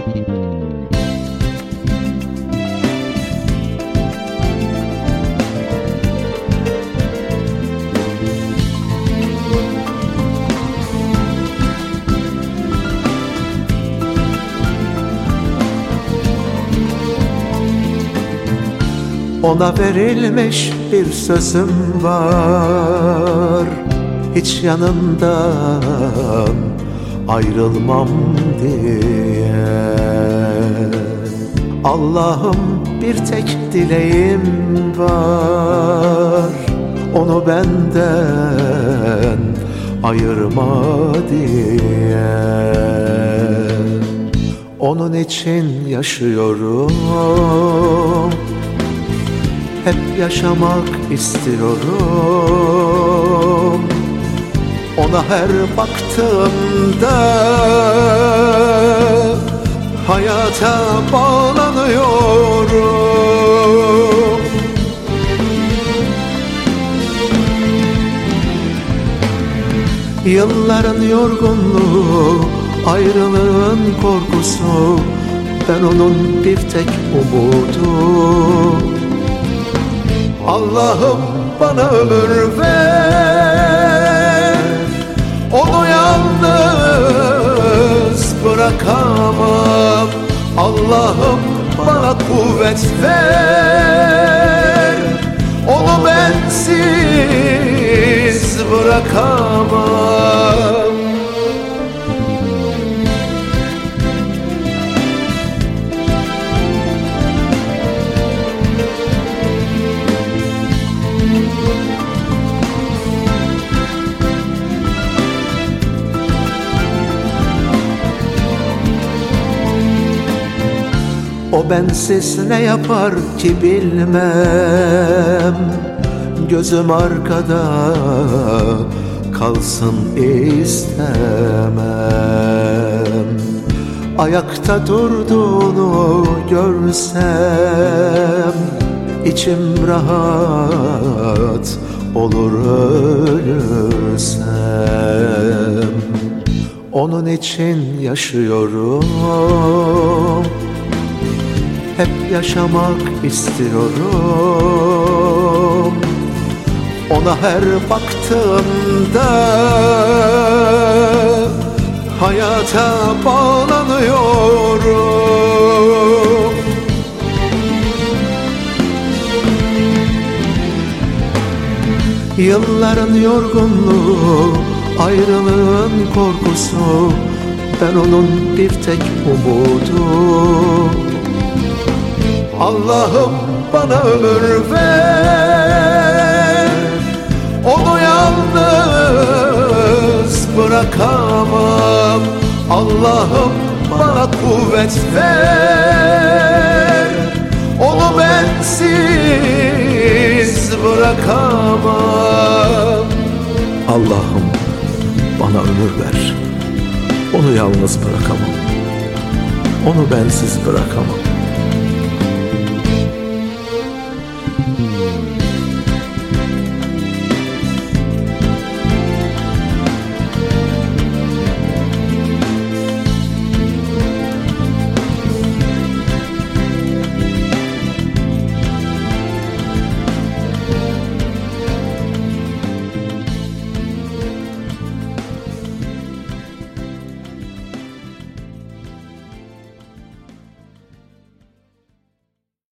Ona verilmiş bir sözüm var, hiç yanından ayrılmam diye. Allah'ım bir tek dileğim var, onu benden ayırma diye. Onun için yaşıyorum, hep yaşamak istiyorum. Ona her baktığımda hayata bağlanıyorum. Yılların yorgunluğu, ayrılığın korkusu, ben onun bir tek umudu. Allah'ım bana ömür ver, onu yalnız bırakamam. Allah'ım bana kuvvet ver, onu bensiz bırakamam. O bensiz ne yapar ki bilmem, gözüm arkada kalsın istemem. Ayakta durduğunu görsem içim rahat olur ölürsem. Onun için yaşıyorum, hep yaşamak istiyorum. Ona her baktığımda hayata bağlanıyorum. Yılların yorgunluğu, ayrılığın korkusu, ben onun bir tek umudu. Allah'ım bana ömür ver, onu yalnız bırakamam. Allah'ım bana kuvvet ver, onu bensiz bırakamam. Allah'ım bana ömür ver, onu yalnız bırakamam. Onu bensiz bırakamam.